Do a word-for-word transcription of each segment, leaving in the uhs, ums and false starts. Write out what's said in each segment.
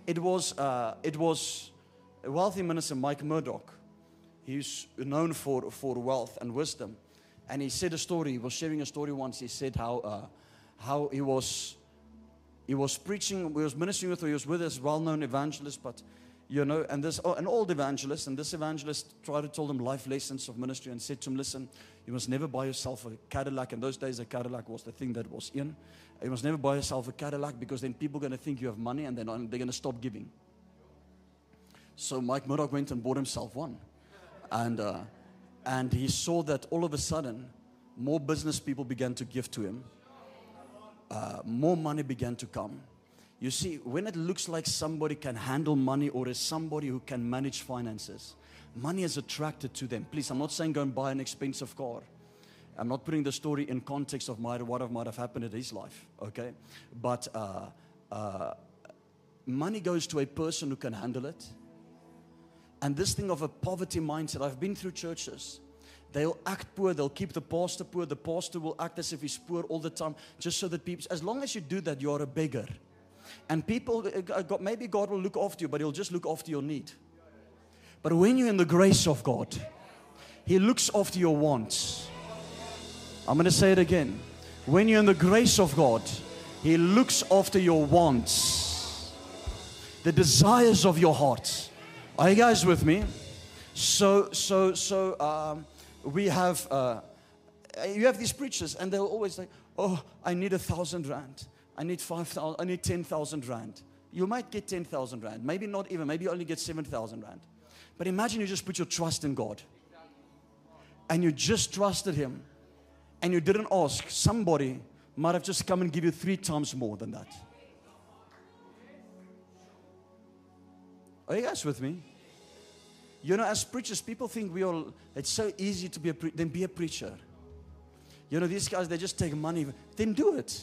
it was, uh, it was a wealthy minister, Mike Murdoch. He's known for, for wealth and wisdom. And he said a story, he was sharing a story once. He said how, uh, how he was, he was preaching, he was ministering with, he was with this well-known evangelist, but, you know, and this, oh, an old evangelist, and this evangelist tried to tell him life lessons of ministry and said to him, listen, you must never buy yourself a Cadillac. In those days, a Cadillac was the thing that was in. You must never buy yourself a Cadillac because then people are going to think you have money and then they're going to stop giving. So Mike Murdoch went and bought himself one. And, uh, and he saw that all of a sudden, more business people began to give to him. Uh, more money began to come. You see, when it looks like somebody can handle money or is somebody who can manage finances, money is attracted to them. Please, I'm not saying go and buy an expensive car. I'm not putting the story in context of my, what might have happened in his life, okay? But uh, uh, money goes to a person who can handle it. And this thing of a poverty mindset, I've been through churches. They'll act poor, they'll keep the pastor poor. The pastor will act as if he's poor all the time, just so that people, as long as you do that, you are a beggar. And people, maybe God will look after you, but He'll just look after your need. But when you're in the grace of God, He looks after your wants. I'm going to say it again. When you're in the grace of God, He looks after your wants, the desires of your heart. Are you guys with me? So, so, so um, we have, uh, you have these preachers, and they'll always say, "Oh, I need a thousand rand. I need five thousand. I need ten thousand rand." You might get ten thousand rand, maybe not even. Maybe you only get seven thousand rand. But imagine you just put your trust in God, and you just trusted Him, and you didn't ask. Somebody might have just come and give you three times more than that. Are you guys with me? You know, as preachers, people think we all, it's so easy to be a preacher. Then be a preacher. You know, these guys, they just take money. Then do it.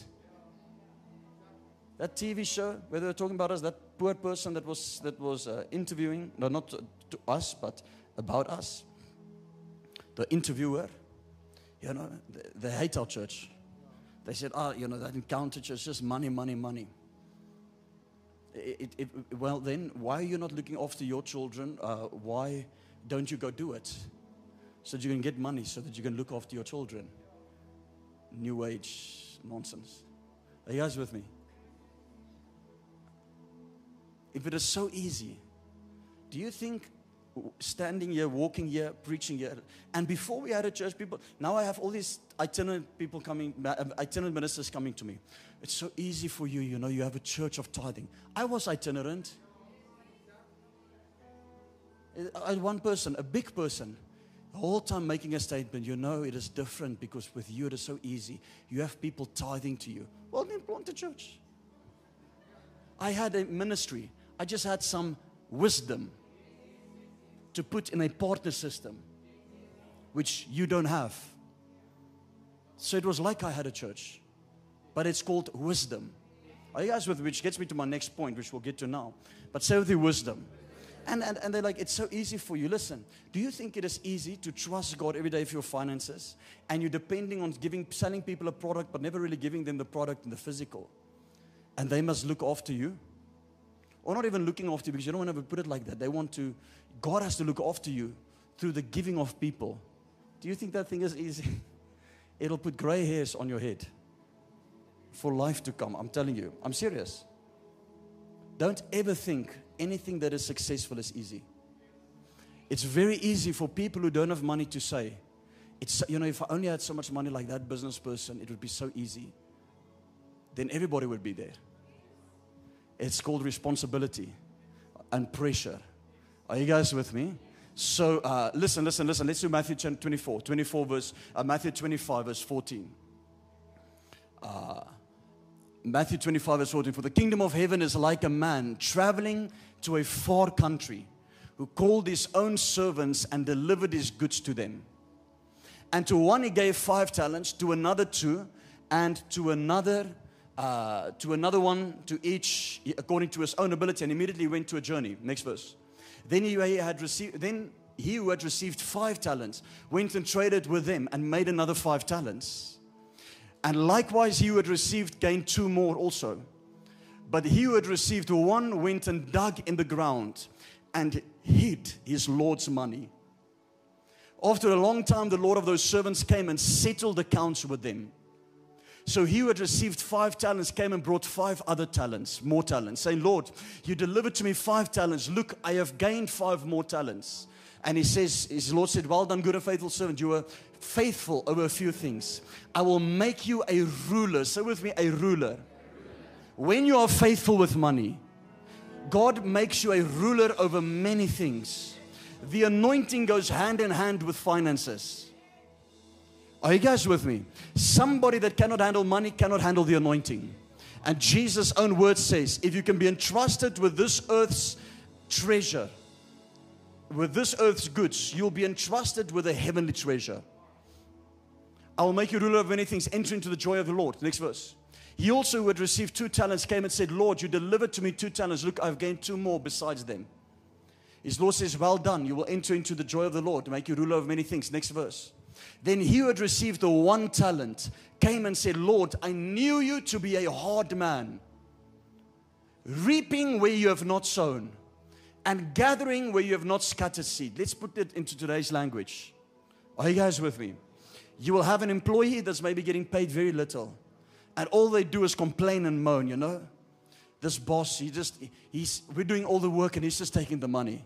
That T V show where they were talking about us, that poor person that was that was uh, interviewing, no, not to, to us, but about us. The interviewer, you know, they, they hate our church. They said, oh, you know, that encounter church is just money, money, money. It, it, it, well, then, why are you not looking after your children? Uh, why don't you go do it? So that you can get money, so that you can look after your children. New age nonsense. Are you guys with me? If it is so easy, do you think standing here, walking here, preaching here, and before we had a church, people, now I have all these itinerant people coming, itinerant ministers coming to me. It's so easy for you, you know, you have a church of tithing. I was itinerant. I had one person, a big person, the whole time making a statement, you know, it is different because with you it is so easy. You have people tithing to you. Well, then plant a church. I had a ministry. I just had some wisdom to put in a partner system, which you don't have. So it was like I had a church, but it's called wisdom. Are you guys with me? Which gets me to my next point, which we'll get to now. But say with the wisdom. And, and, and they're like, it's so easy for you. Listen, do you think it is easy to trust God every day for your finances, and you're depending on giving, selling people a product, but never really giving them the product in the physical, and they must look after you? Or not even looking after you, because you don't want to put it like that. They want to, God has to look after you through the giving of people. Do you think that thing is easy? It'll put gray hairs on your head for life to come. I'm telling you. I'm serious. Don't ever think anything that is successful is easy. It's very easy for people who don't have money to say, it's, you know, if I only had so much money like that business person, it would be so easy. Then everybody would be there. It's called responsibility and pressure. Are you guys with me? So uh, listen, listen, listen. Let's do Matthew twenty-four. twenty-four verse, uh, Matthew twenty-five verse fourteen. Uh, Matthew twenty-five verse fourteen. For the kingdom of heaven is like a man traveling to a far country, who called his own servants and delivered his goods to them. And to one he gave five talents, to another two, and to another Uh, to another one, to each according to his own ability, and immediately went to a journey. Next verse. Then he, he had received. Then he who had received five talents went and traded with them and made another five talents. And likewise, he who had received gained two more also. But he who had received one went and dug in the ground and hid his Lord's money. After a long time, the Lord of those servants came and settled accounts with them. So he who had received five talents came and brought five other talents, more talents, saying, Lord, you delivered to me five talents. Look, I have gained five more talents. And he says, his Lord said, well done, good and faithful servant. You were faithful over a few things. I will make you a ruler. Say with me, a ruler. When you are faithful with money, God makes you a ruler over many things. The anointing goes hand in hand with finances. Are you guys with me? Somebody that cannot handle money cannot handle the anointing. And Jesus' own word says, if you can be entrusted with this earth's treasure, with this earth's goods, you'll be entrusted with a heavenly treasure. I will make you ruler of many things. Enter into the joy of the Lord. Next verse. He also who had received two talents came and said, Lord, you delivered to me two talents. Look, I've gained two more besides them. His Lord says, well done. You will enter into the joy of the Lord, to make you ruler of many things. Next verse. Then he who had received the one talent came and said, Lord, I knew you to be a hard man, reaping where you have not sown, and gathering where you have not scattered seed. Let's put it into today's language. Are you guys with me? You will have an employee that's maybe getting paid very little, and all they do is complain and moan, you know. This boss, he just, he's, we're doing all the work and he's just taking the money.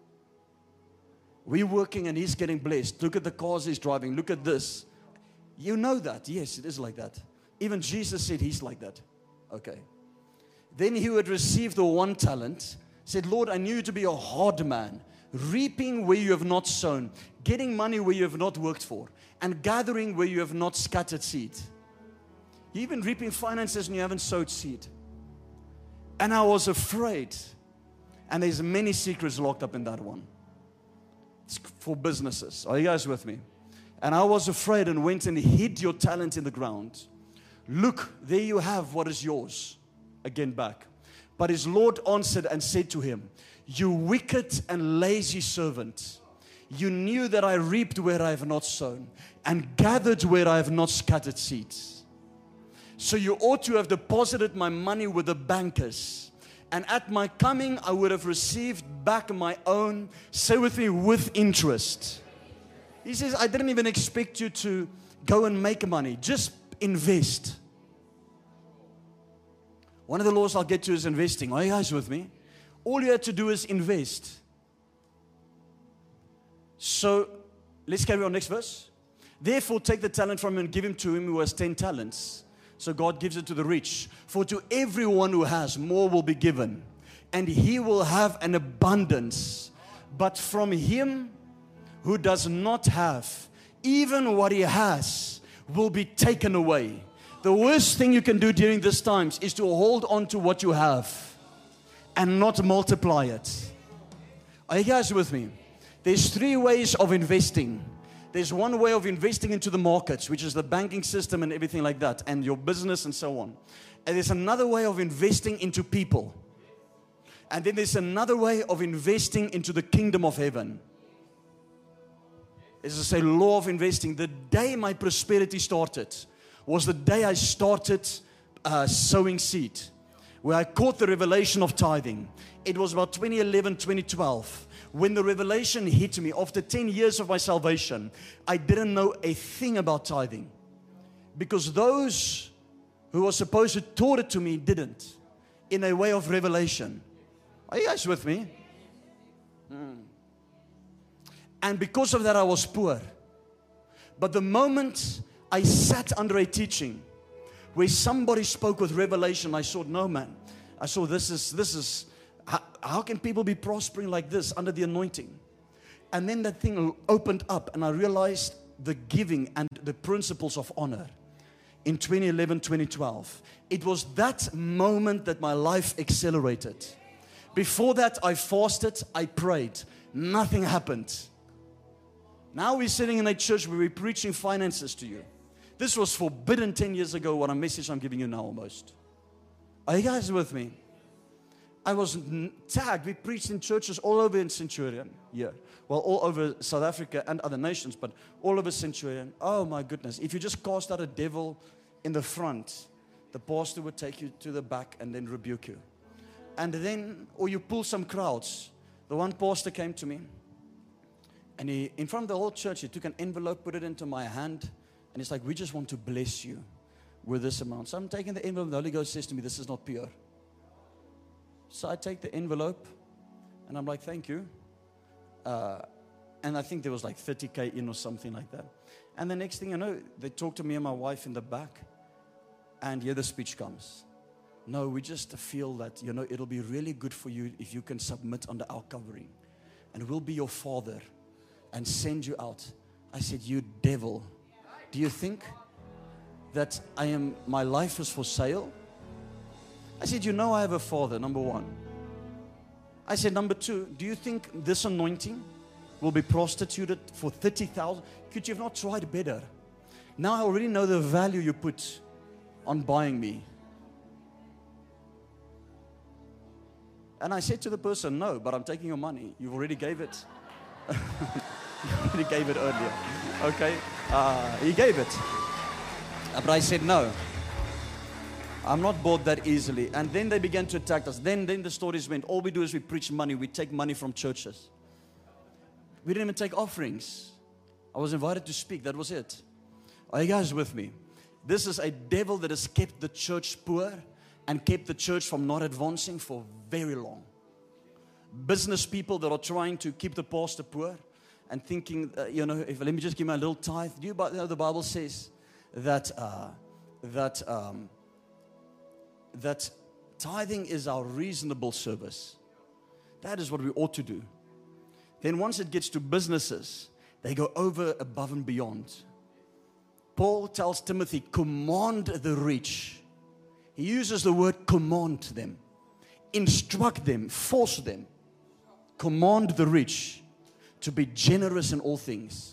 We're working and he's getting blessed. Look at the cars he's driving. Look at this. You know that. Yes, it is like that. Even Jesus said he's like that. Okay. Then he who had received the one talent said, Lord, I knew you to be a hard man, reaping where you have not sown, getting money where you have not worked for, and gathering where you have not scattered seed. You're even reaping finances and you haven't sowed seed. And I was afraid. And there's many secrets locked up in that one. It's for businesses. Are you guys with me? And I was afraid and went and hid your talent in the ground. Look, there you have what is yours. Again back. But his Lord answered and said to him, you wicked and lazy servant, you knew that I reaped where I have not sown, and gathered where I have not scattered seeds. So you ought to have deposited my money with the bankers, and at my coming I would have received back my own, say with me, with interest. He says, I didn't even expect you to go and make money. Just invest. One of the laws I'll get to is investing. Are you guys with me? All you had to do is invest. So, let's carry on. Next verse. Therefore, take the talent from him and give him to him who has ten talents. So God gives it to the rich. For to everyone who has, more will be given, and he will have an abundance. But from him who does not have, even what he has will be taken away. The worst thing you can do during these times is to hold on to what you have and not multiply it. Are you guys with me? There's three ways of investing. There's one way of investing into the markets, which is the banking system and everything like that, and your business and so on. And there's another way of investing into people. And then there's another way of investing into the kingdom of heaven. It's a law of investing. The day my prosperity started was the day I started uh, sowing seed, where I caught the revelation of tithing. It was about twenty eleven, twenty twelve. When the revelation hit me, after ten years of my salvation, I didn't know a thing about tithing. Because those who were supposed to taught it to me didn't, in a way of revelation. Are you guys with me? Mm. And because of that, I was poor. But the moment I sat under a teaching where somebody spoke with revelation, I thought, no man, I saw this is, this is, how, how can people be prospering like this under the anointing? And then that thing opened up and I realized the giving and the principles of honor in twenty eleven, twenty twelve. It was that moment that my life accelerated. Before that, I fasted, I prayed. Nothing happened. Now we're sitting in a church where we're preaching finances to you. This was forbidden ten years ago, what a message I'm giving you now almost. Are you guys with me? I was tagged. We preached in churches all over in Centurion. Yeah. Well, all over South Africa and other nations, but all over Centurion. Oh my goodness. If you just cast out a devil in the front, the pastor would take you to the back and then rebuke you. And then, or you pull some crowds. The one pastor came to me, and he, in front of the whole church, he took an envelope, put it into my hand, and he's like, we just want to bless you with this amount. So I'm taking the envelope, the Holy Ghost says to me, this is not pure. So I take the envelope, and I'm like, thank you. Uh, and I think there was like thirty K in or something like that. And the next thing you know, they talk to me and my wife in the back, and here the speech comes. No, we just feel that, you know, it'll be really good for you if you can submit under our covering. And we'll be your father and send you out. I said, you devil, do you think that I am, my life is for sale? I said, you know I have a father, number one. I said, number two, do you think this anointing will be prostituted for thirty thousand? Could you have not tried better? Now I already know the value you put on buying me. And I said to the person, no, but I'm taking your money. You already gave it. You already gave it earlier. Okay? Uh, he gave it. But I said, no. I'm not bought that easily. And then they began to attack us. Then, then the stories went, all we do is we preach money. We take money from churches. We didn't even take offerings. I was invited to speak. That was it. Are you guys with me? This is a devil that has kept the church poor and kept the church from not advancing for very long. Business people that are trying to keep the pastor poor and thinking, uh, you know, if let me just give my little tithe. Do you know the Bible says that uh, that um, that tithing is our reasonable service. That is what we ought to do. Then once it gets to businesses, they go over, above and beyond. Paul tells Timothy, command the rich. He uses the word command them. Instruct them, force them. Command the rich to be generous in all things.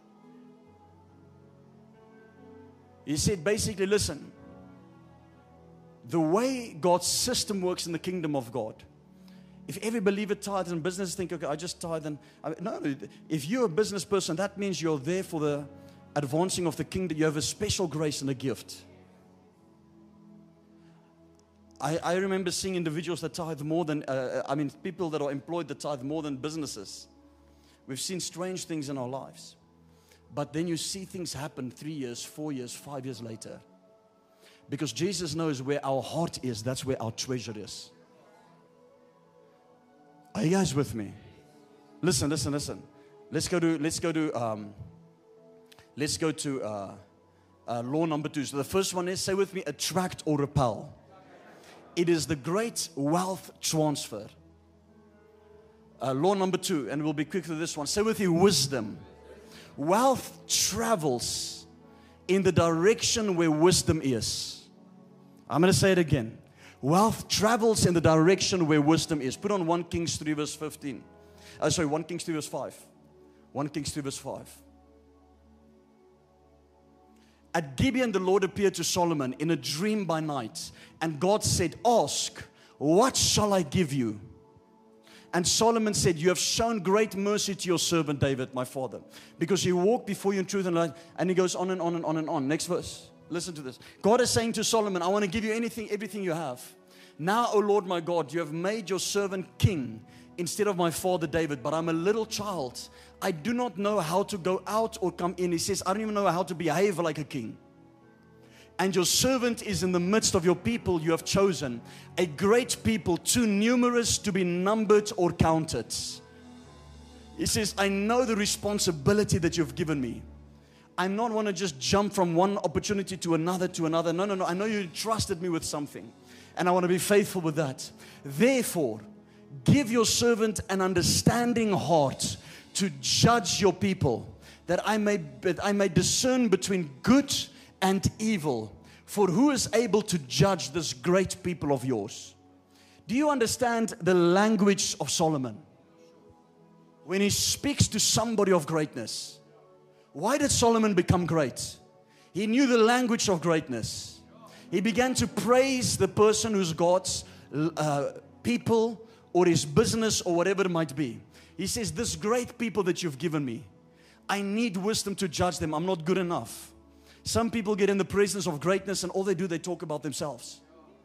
He said basically, listen, the way God's system works in the kingdom of God, if every believer tithes and business think, okay, I just tithe and, I, no, if you're a business person, that means you're there for the advancing of the kingdom. You have a special grace and a gift. I, I remember seeing individuals that tithe more than, uh, I mean, people that are employed that tithe more than businesses. We've seen strange things in our lives. But then you see things happen three years, four years, five years later. Because Jesus knows where our heart is, that's where our treasure is. Are you guys with me? Listen, listen, listen. Let's go to, let's go to, um, let's go to uh, uh, law number two. So the first one is, say with me, attract or repel. It is the great wealth transfer. Uh, law number two, and we'll be quick with this one. Say with you, wisdom. Wealth travels in the direction where wisdom is. I'm going to say it again. Wealth travels in the direction where wisdom is. Put on First Kings three verse fifteen. Uh, sorry, First Kings three verse five. First Kings three verse five. At Gibeon, the Lord appeared to Solomon in a dream by night. And God said, ask, what shall I give you? And Solomon said, you have shown great mercy to your servant David, my father, because he walked before you in truth and light. And he goes on and on and on and on. Next verse. Listen to this. God is saying to Solomon, I want to give you anything, everything you have. Now, O Lord my God, you have made your servant king instead of my father David, but I'm a little child. I do not know how to go out or come in. He says, I don't even know how to behave like a king. And your servant is in the midst of your people you have chosen, a great people, too numerous to be numbered or counted. He says, I know the responsibility that you've given me. I'm not want to just jump from one opportunity to another to another. No, no, no. I know you trusted me with something, and I want to be faithful with that. Therefore, give your servant an understanding heart to judge your people, that I may, that I may discern between good and evil. For who is able to judge this great people of yours? Do you understand the language of Solomon? When he speaks to somebody of greatness. Why did Solomon become great? He knew the language of greatness. He began to praise the person who's God's uh, people or his business or whatever it might be. He says, this great people that you've given me, I need wisdom to judge them. I'm not good enough. Some people get in the presence of greatness and all they do, they talk about themselves.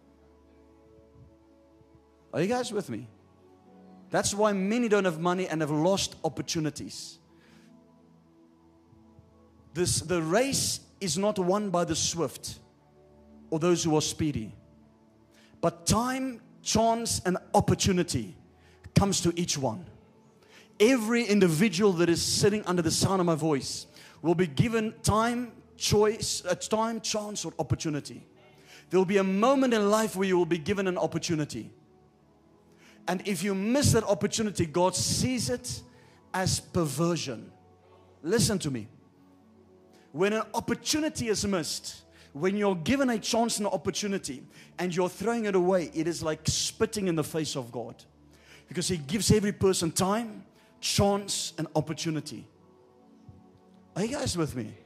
Are you guys with me? That's why many don't have money and have lost opportunities. This, the race is not won by the swift or those who are speedy. But time, chance, and opportunity comes to each one. Every individual that is sitting under the sound of my voice will be given time, choice, uh, time, chance, or opportunity. There will be a moment in life where you will be given an opportunity. And if you miss that opportunity, God sees it as perversion. Listen to me. When an opportunity is missed, when you're given a chance and an opportunity and you're throwing it away, it is like spitting in the face of God. Because He gives every person time, chance, and opportunity. Are you guys with me?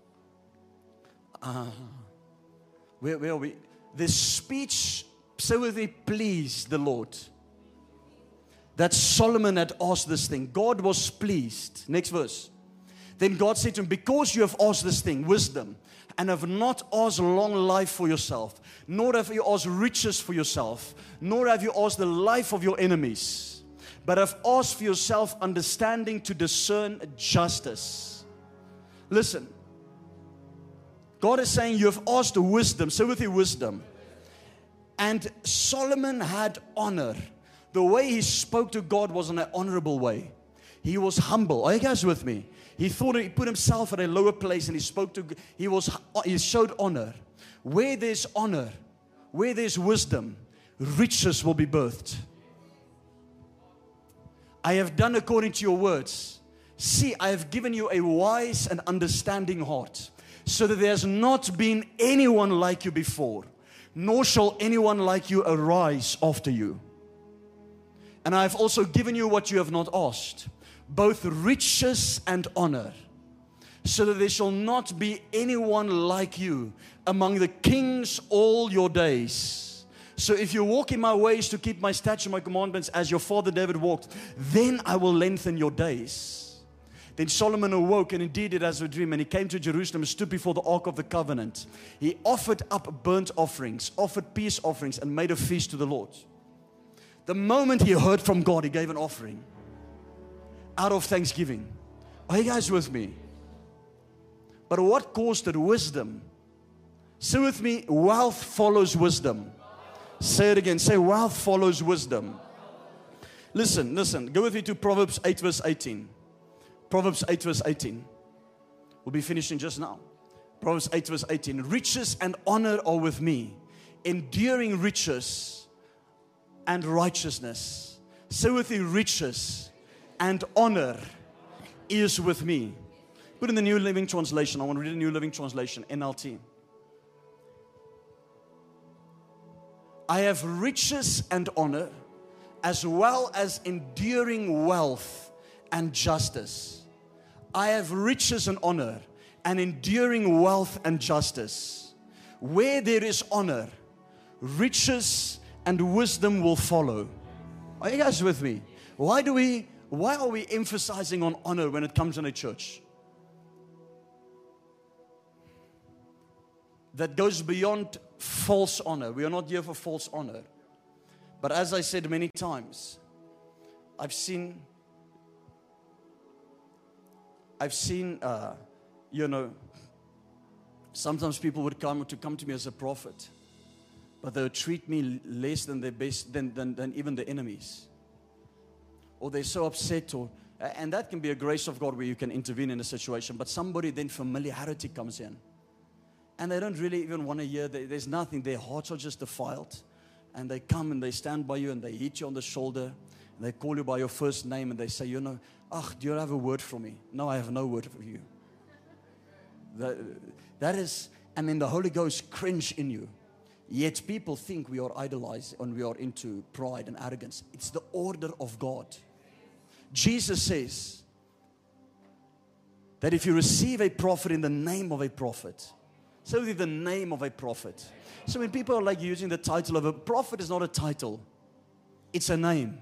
Uh, where, where are we? This speech, say with me, pleased the Lord. That Solomon had asked this thing. God was pleased. Next verse. Then God said to him, because you have asked this thing, wisdom, and have not asked long life for yourself, nor have you asked riches for yourself, nor have you asked the life of your enemies, but have asked for yourself understanding to discern justice. Listen, God is saying you have asked wisdom. Say with you, wisdom. And Solomon had honor. The way he spoke to God was in an honorable way. He was humble. Are you guys with me? He thought he put himself at a lower place and he spoke to, he was, he showed honor. Where there's honor, where there's wisdom, riches will be birthed. I have done according to your words. See, I have given you a wise and understanding heart, so that there has not been anyone like you before, nor shall anyone like you arise after you. And I have also given you what you have not asked, both riches and honor, so that there shall not be anyone like you among the kings all your days. So if you walk in my ways to keep my statutes, my commandments, as your father David walked, then I will lengthen your days. Then Solomon awoke, and indeed it as a dream, and he came to Jerusalem and stood before the ark of the covenant. He offered up burnt offerings, offered peace offerings, and made a feast to the Lord. The moment he heard from God, he gave an offering out of thanksgiving. Are you guys with me? But what caused it? Wisdom. Say with me, wealth follows wisdom. Say it again. Say, wealth follows wisdom. Listen, listen. Go with me to Proverbs eight verse eighteen. Proverbs eight verse eighteen. We'll be finishing just now. Proverbs eight verse eighteen. Riches and honor are with me, enduring riches and righteousness. Say with me, riches and honor is with me. Put in the New Living Translation. I want to read the New Living Translation, N L T. I have riches and honor, as well as enduring wealth and justice. I have riches and honor, and enduring wealth and justice. Where there is honor, riches and wisdom will follow. Are you guys with me? Why do we, why are we emphasizing on honor when it comes in a church? That goes beyond false honor. We are not here for false honor. But as I said many times, I've seen, I've seen, uh, you know, sometimes people would come to come to me as a prophet, but they would treat me less than their best, than, than, than even the enemies. Or they're so upset, or and that can be a grace of God where you can intervene in a situation. But somebody, then familiarity comes in. And they don't really even want to hear. There's nothing. Their hearts are just defiled. And they come and they stand by you and they hit you on the shoulder. And they call you by your first name and they say, you know, ah, do you have a word for me? No, I have no word for you. That, that is, and then the Holy Ghost cringe in you. Yet people think we are idolized and we are into pride and arrogance. It's the order of God. Jesus says that if you receive a prophet in the name of a prophet, so with the name of a prophet. So when people are like using the title of a prophet, is not a title. It's a name.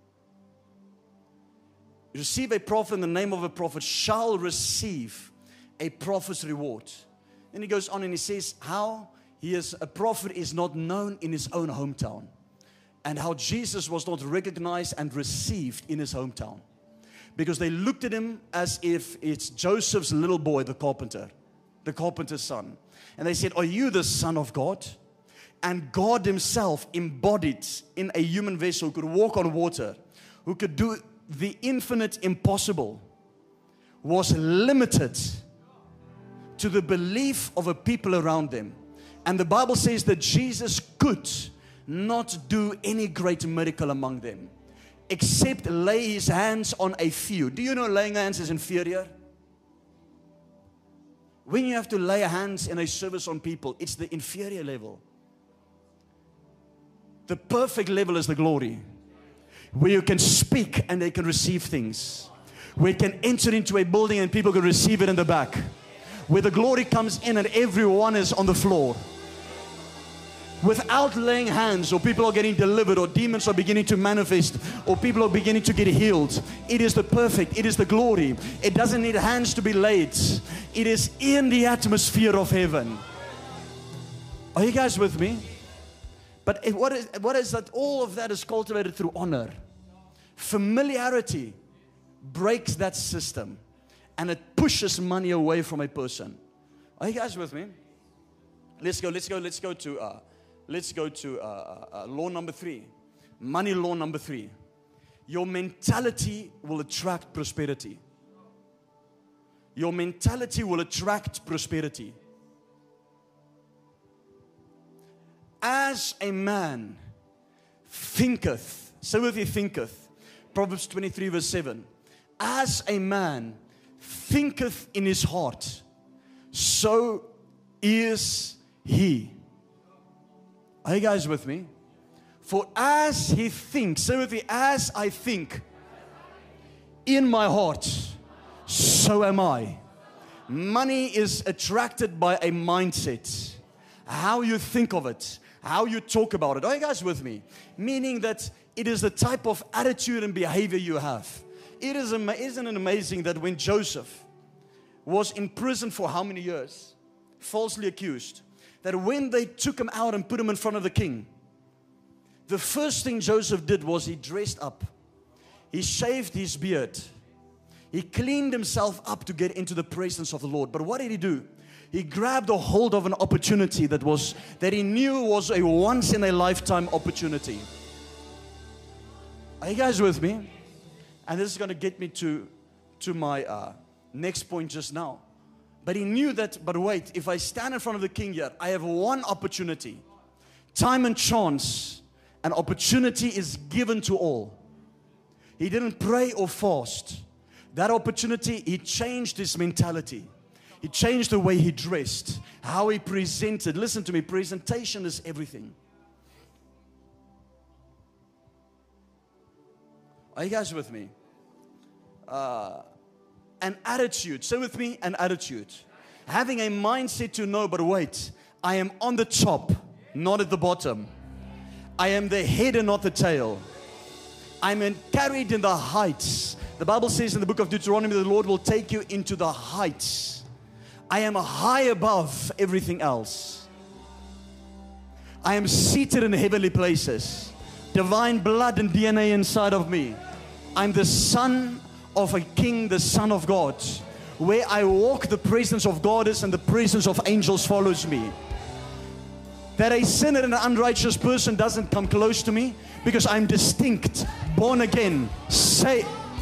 You receive a prophet in the name of a prophet shall receive a prophet's reward. Then he goes on and he says how he is a prophet is not known in his own hometown, and how Jesus was not recognized and received in his hometown, because they looked at him as if it's Joseph's little boy, the carpenter, the carpenter's son. And they said, are you the Son of God? And God himself, embodied in a human vessel, could walk on water, who could do the infinite impossible, was limited to the belief of a people around them. And the Bible says that Jesus could not do any great miracle among them, except lay his hands on a few. Do you know laying hands is inferior? When you have to lay hands in a service on people, it's the inferior level. The perfect level is the glory, where you can speak and they can receive things, where you can enter into a building and people can receive it in the back, where the glory comes in and everyone is on the floor. Without laying hands, or people are getting delivered, or demons are beginning to manifest, or people are beginning to get healed. It is the perfect, it is the glory. It doesn't need hands to be laid. It is in the atmosphere of heaven. Are you guys with me? But it, what is, what is that? All of that is cultivated through honor. Familiarity breaks that system, and it pushes money away from a person. Are you guys with me? Let's go, let's go, let's go to... Uh, Let's go to uh, uh, law number three. Money law number three. Your mentality will attract prosperity. Your mentality will attract prosperity. As a man thinketh, so if he thinketh, Proverbs twenty-three verse seven. As a man thinketh in his heart, so is he. Are you guys with me? For as he thinks, say with me, as I think in my heart, so am I. Money is attracted by a mindset. How you think of it, how you talk about it. Are you guys with me? Meaning that it is the type of attitude and behavior you have. It is, isn't it amazing that when Joseph was in prison for how many years? Falsely accused. That when they took him out and put him in front of the king, the first thing Joseph did was he dressed up. He shaved his beard. He cleaned himself up to get into the presence of the Lord. But what did he do? He grabbed a hold of an opportunity that was that he knew was a once in a lifetime opportunity. Are you guys with me? And this is going to get me to, to my uh, next point just now. But he knew that, but wait, if I stand in front of the king here, I have one opportunity. Time and chance, an opportunity is given to all. He didn't pray or fast. That opportunity, he changed his mentality. He changed the way he dressed, how he presented. Listen to me, presentation is everything. Are you guys with me? Uh... An attitude. Say with me, an attitude. Having a mindset to know, but wait, I am on the top, not at the bottom. I am the head and not the tail. I'm in, carried in the heights. The Bible says in the book of Deuteronomy, the Lord will take you into the heights. I am high above everything else. I am seated in heavenly places. Divine blood and D N A inside of me. I'm the son of a king, the Son of God. Where I walk, the presence of God is, and the presence of angels follows me. That a sinner and an unrighteous person doesn't come close to me, because I'm distinct, born again. Say,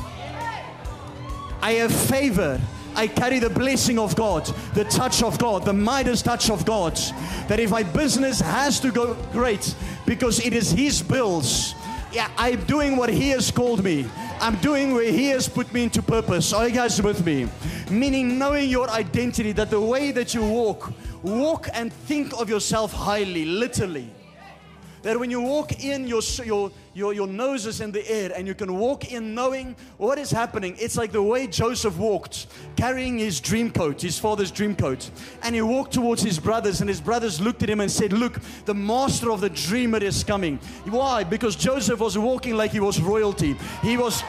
I have favor. I carry the blessing of God, the touch of God, the Midas touch of God. That if my business has to go great, because it is His bills, yeah, I'm doing what He has called me. I'm doing where He has put me into purpose. Are you guys with me? Meaning knowing your identity, that the way that you walk, walk and think of yourself highly, literally. That when you walk in, your, your, your, your nose is in the air, and you can walk in knowing what is happening. It's like the way Joseph walked, carrying his dream coat, his father's dream coat. And he walked towards his brothers, and his brothers looked at him and said, look, the master of the dreamer is coming. Why? Because Joseph was walking like he was royalty. He was,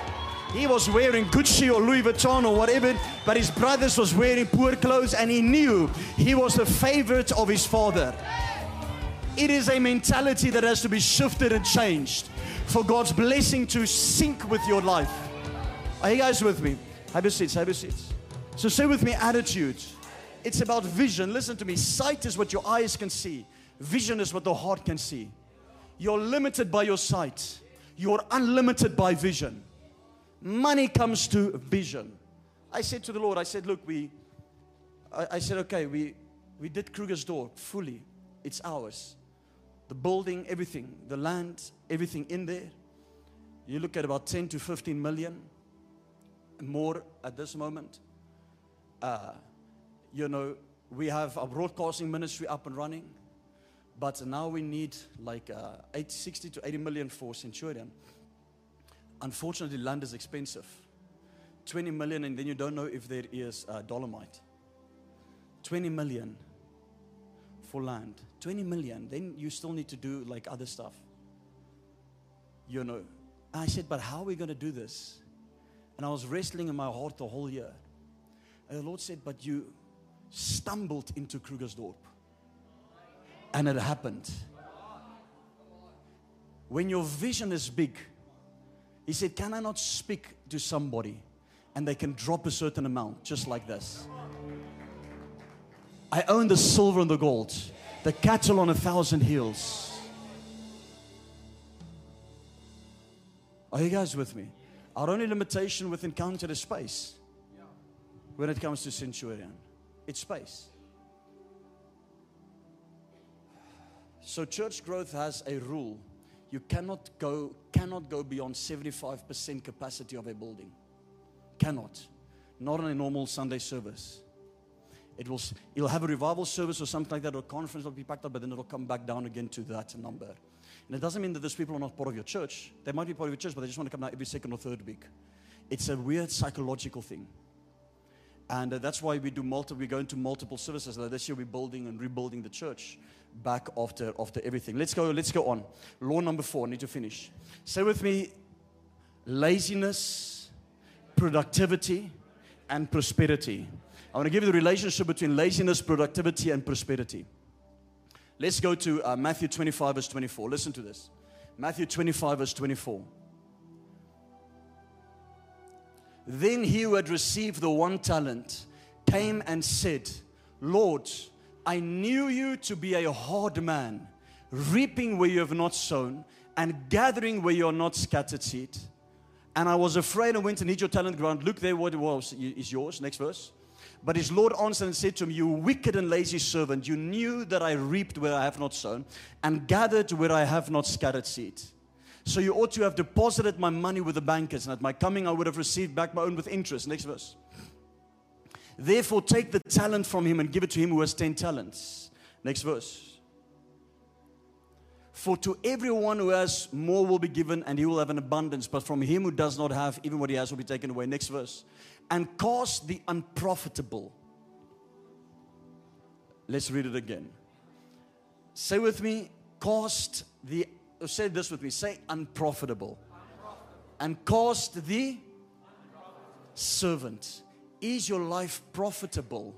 He was wearing Gucci or Louis Vuitton or whatever, but his brothers was wearing poor clothes, and he knew he was the favorite of his father. It is a mentality that has to be shifted and changed for God's blessing to sync with your life. Are you guys with me? Have your seats, have your seats. So say with me, attitude. It's about vision. Listen to me. Sight is what your eyes can see. Vision is what the heart can see. You're limited by your sight. You're unlimited by vision. Money comes to vision. I said to the Lord, I said, look, we, I, I said, okay, we, we did Krugersdorp fully. It's ours. The building, everything, the land, everything in there. You look at about ten to fifteen million more at this moment. Uh, you know, we have our broadcasting ministry up and running, but now we need like uh, eight, sixty to eighty million for Centurion. Unfortunately, land is expensive. twenty million, and then you don't know if there is uh, dolomite. twenty million for land. twenty million, then you still need to do like other stuff. You know, I said, but how are we going to do this? And I was wrestling in my heart the whole year. And the Lord said, but you stumbled into Krugersdorp. And it happened. When your vision is big, He said, can I not speak to somebody and they can drop a certain amount just like this? I own the silver and the gold, the cattle on a thousand hills. Are you guys with me? Our only limitation with Encounter is space. When it comes to Centurion, it's space. So church growth has a rule. You cannot go, cannot go beyond seventy-five percent capacity of a building. Cannot. Not in a normal Sunday service. It will, it'll have a revival service or something like that, or a conference will be packed up, but then it'll come back down again to that number. And it doesn't mean that those people are not part of your church. They might be part of your church, but they just want to come down every second or third week. It's a weird psychological thing. And uh, that's why we do multiple, we go into multiple services. Like this year we're building and rebuilding the church back after, after everything. Let's go, let's go on. Law number four, I need to finish. Say with me, laziness, productivity, and prosperity. I want to give you the relationship between laziness, productivity, and prosperity. Let's go to uh, Matthew twenty-five, verse twenty-four. Listen to this. Matthew twenty-five, verse twenty-four. Then he who had received the one talent came and said, Lord, I knew you to be a hard man, reaping where you have not sown, and gathering where you are not scattered seed. And I was afraid and went and hid your talent ground. Look there, what it was is yours. Next verse. But his Lord answered and said to him, you wicked and lazy servant, you knew that I reaped where I have not sown, and gathered where I have not scattered seed. So you ought to have deposited my money with the bankers, and at my coming I would have received back my own with interest. Next verse. Therefore take the talent from him and give it to him who has ten talents. Next verse. For to everyone who has more will be given, and he will have an abundance. But from him who does not have, even what he has will be taken away. Next verse. And cast the unprofitable. Let's read it again. Say with me, cast the, say this with me, say unprofitable. unprofitable. And cast the unprofitable. Servant. Is your life profitable?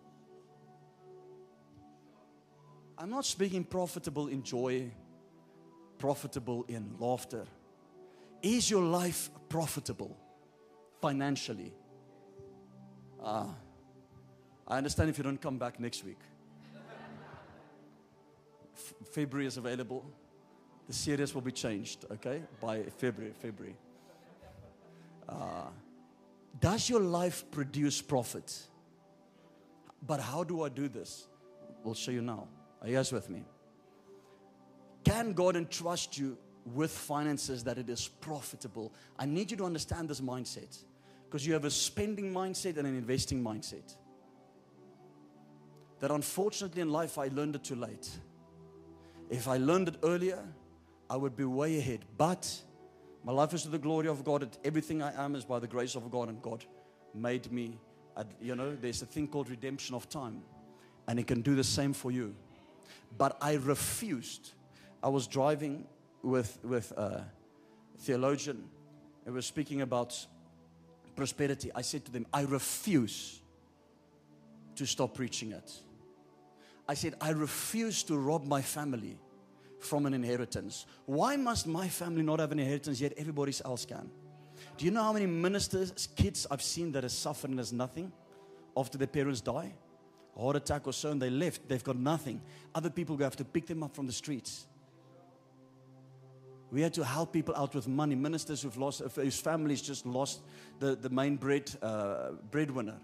I'm not speaking profitable in joy, profitable in laughter. Is your life profitable financially? Uh, I understand if you don't come back next week. F- February is available. The series will be changed, okay, by February. February. Uh, does your life produce profit? But how do I do this? We'll show you now. Are you guys with me? Can God entrust you with finances that it is profitable? I need you to understand this mindset. Because you have a spending mindset and an investing mindset. That unfortunately in life I learned it too late. If I learned it earlier, I would be way ahead. But my life is to the glory of God. Everything I am is by the grace of God, and God made me. You know, there's a thing called redemption of time, and He can do the same for you. But I refused. I was driving with with a theologian, and we were speaking about prosperity, I said to them, I refuse to stop preaching it. I said, I refuse to rob my family from an inheritance. Why must my family not have an inheritance yet everybody else can? Do you know how many ministers, kids I've seen that are suffering as nothing after their parents die? A heart attack or so, and they left, they've got nothing. Other people have to pick them up from the streets. We had to help people out with money. Ministers who've lost, whose families just lost the, the main bread uh, breadwinner.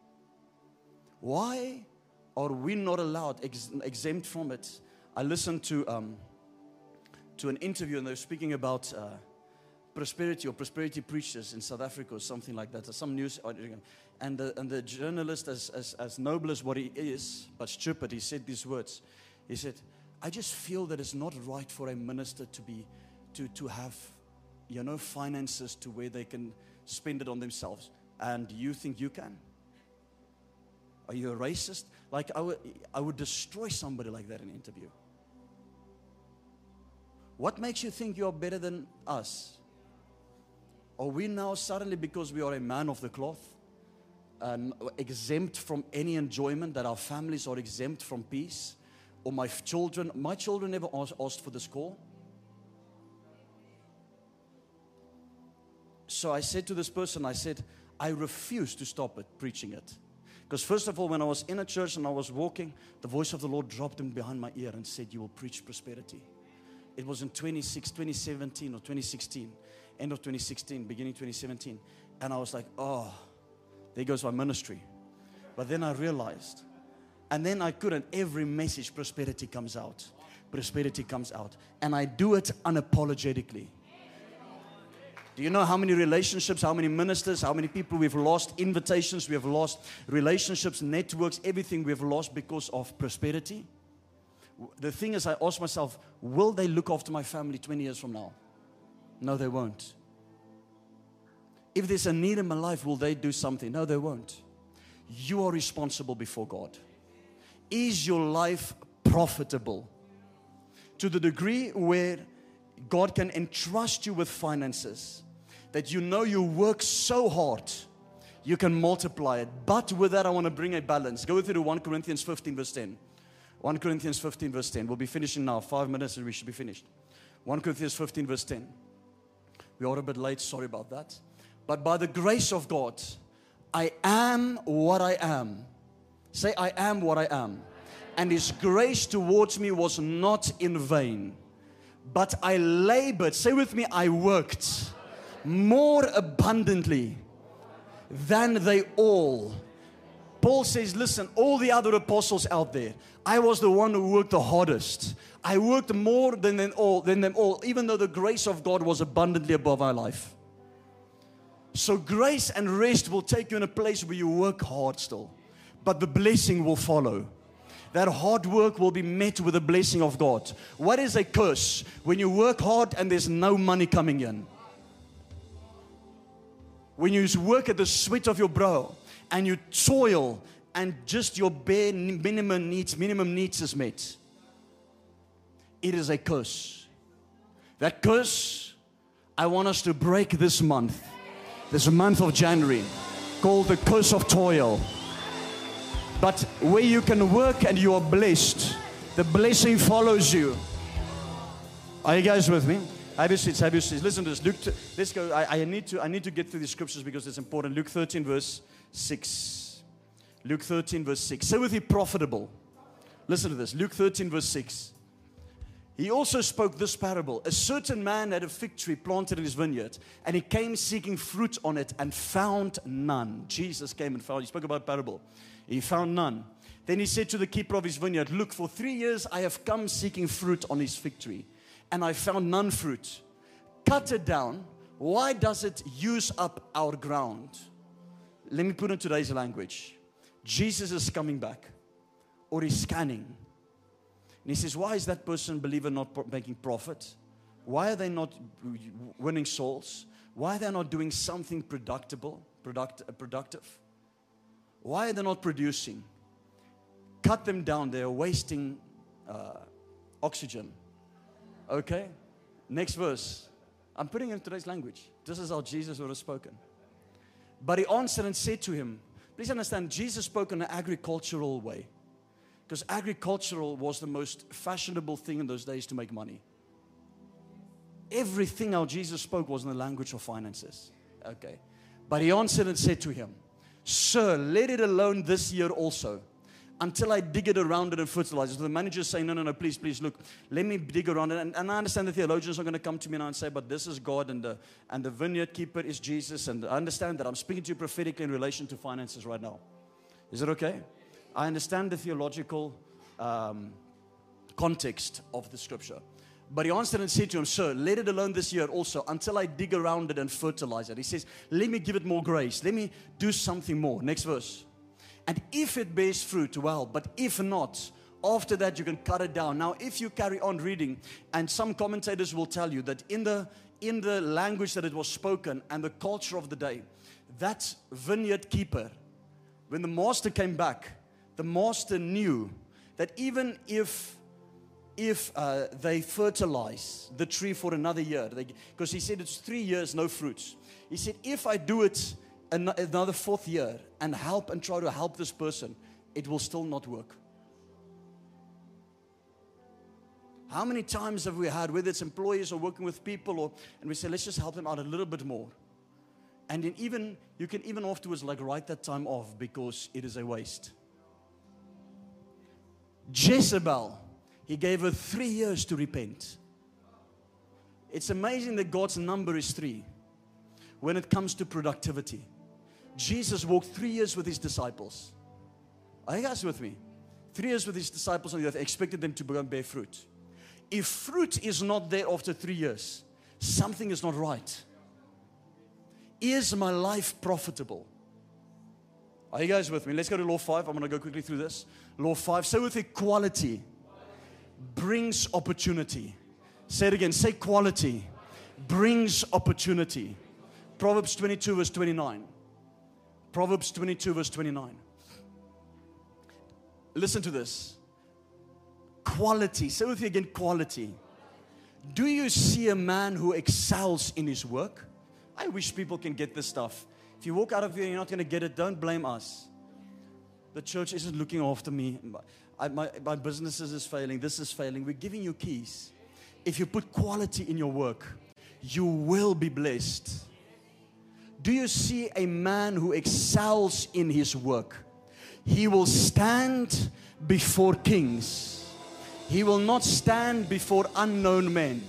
Why are we not allowed, ex exempt from it? I listened to um, to an interview, and they were speaking about uh, prosperity or prosperity preachers in South Africa or something like that. Some news, and the, and the journalist, as, as, as noble as what he is, but stupid, he said these words. He said, I just feel that it's not right for a minister to be, to, to have, you know, finances to where they can spend it on themselves. And you think you can? Are you a racist? Like, I would, I would destroy somebody like that in an interview. What makes you think you're better than us? Are we now suddenly, because we are a man of the cloth, um, exempt from any enjoyment, that our families are exempt from peace? Or my children, my children never asked, asked for this call. So I said to this person, I said, I refuse to stop it, preaching it. Because first of all, when I was in a church and I was walking, the voice of the Lord dropped in behind my ear and said, you will preach prosperity. It was in twenty seventeen or twenty sixteen, end of twenty sixteen, beginning twenty seventeen. And I was like, oh, there goes my ministry. But then I realized, and then I couldn't, every message, prosperity comes out. Prosperity comes out. And I do it unapologetically. Do you know how many relationships, how many ministers, how many people we've lost, invitations we have lost, relationships, networks, everything we've lost because of prosperity? The thing is, I ask myself, will they look after my family twenty years from now? No, they won't. If there's a need in my life, will they do something? No, they won't. You are responsible before God. Is your life profitable? To the degree where God can entrust you with finances, that you know you work so hard, you can multiply it. But with that, I want to bring a balance. Go with it to First Corinthians fifteen verse ten. First Corinthians fifteen verse ten. We'll be finishing now. Five minutes and we should be finished. First Corinthians fifteen verse ten. We are a bit late. Sorry about that. But by the grace of God, I am what I am. Say, I am what I am. And His grace towards me was not in vain. But I labored, say with me, I worked more abundantly than they all. Paul says, listen, all the other apostles out there, I was the one who worked the hardest. I worked more than them all, than them all, even though the grace of God was abundantly above our life. So grace and rest will take you in a place where you work hard still, but the blessing will follow. That hard work will be met with the blessing of God. What is a curse? When you work hard and there's no money coming in. When you work at the sweat of your brow and you toil and just your bare minimum needs, minimum needs is met. It is a curse. That curse, I want us to break this month. This month of January, called the curse of toil. But where you can work and you are blessed, the blessing follows you. Are you guys with me? Have your seats, have your seats. Listen to this. Luke, let's go. I, I, need to, I need to get through the scriptures because it's important. Luke thirteen verse six. Luke thirteen verse six. Say with you, profitable. Listen to this. Luke thirteen verse six. He also spoke this parable. A certain man had a fig tree planted in his vineyard, and he came seeking fruit on it and found none. Jesus came and found. He spoke about parable. He found none. Then he said to the keeper of his vineyard, look, for three years I have come seeking fruit on his fig tree, and I found none fruit. Cut it down. Why does it use up our ground? Let me put it in today's language. Jesus is coming back, or he's scanning. And he says, why is that person, believer, not making profit? Why are they not winning souls? Why are they not doing something productive? Product, productive? Why are they not producing? Cut them down. They are wasting uh, oxygen. Okay? Next verse. I'm putting it in today's language. This is how Jesus would have spoken. But he answered and said to him, please understand, Jesus spoke in an agricultural way. Because agricultural was the most fashionable thing in those days to make money. Everything how Jesus spoke was in the language of finances. Okay. But he answered and said to him, sir, let it alone this year also, until I dig it around it and fertilize it. So the manager is saying, no, no, no, please, please, look, let me dig around it. And, and I understand the theologians are going to come to me now and say, but this is God, and the, and the vineyard keeper is Jesus. And I understand that. I'm speaking to you prophetically in relation to finances right now. Is it okay? I understand the theological um, context of the scripture. But he answered and said to him, sir, let it alone this year also, until I dig around it and fertilize it. He says, let me give it more grace. Let me do something more. Next verse. And if it bears fruit, well, but if not, after that you can cut it down. Now, if you carry on reading, and some commentators will tell you that in the, in the language that it was spoken and the culture of the day, that vineyard keeper, when the master came back, the master knew that even if if uh, they fertilize the tree for another year, because he said it's three years, no fruits. He said, if I do it an- another fourth year and help and try to help this person, it will still not work. How many times have we had, whether it's employees or working with people, or and we say, let's just help them out a little bit more. And then even, you can even afterwards like write that time off because it is a waste. Jezebel, he gave her three years to repent. It's amazing that God's number is three when it comes to productivity. Jesus walked three years with his disciples. Are you guys with me? Three years with his disciples on the earth, expected them to bear fruit. If fruit is not there after three years, something is not right. Is my life profitable? Are you guys with me? Let's go to law five. I'm going to go quickly through this. Law five. Say with it, quality brings opportunity. Say it again. Say quality brings opportunity. Proverbs twenty-two verse twenty-nine. Proverbs twenty-two verse twenty-nine. Listen to this. Quality. Say with me again, quality. Do you see a man who excels in his work? I wish people can get this stuff. If you walk out of here and you're not going to get it, don't blame us. The church isn't looking after me. I, my, my business is failing. This is failing. We're giving you keys. If you put quality in your work, you will be blessed. Do you see a man who excels in his work? He will stand before kings. He will not stand before unknown men.